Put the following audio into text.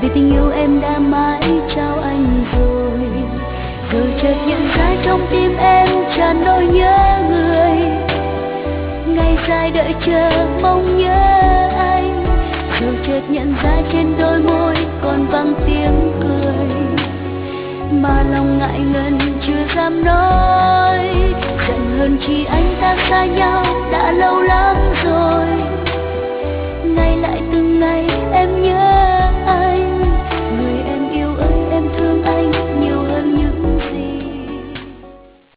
vì tình yêu em đã mãi trao anh rồi. Rồi chợt nhận ra trong tim em tràn nỗi nhớ người, ngày dài đợi chờ mong nhớ anh. Rồi chợt nhận ra trên đôi môi còn vang tiếng cười, mà lòng ngại ngần chưa dám nói. Giận hơn chi anh ta xa nhau,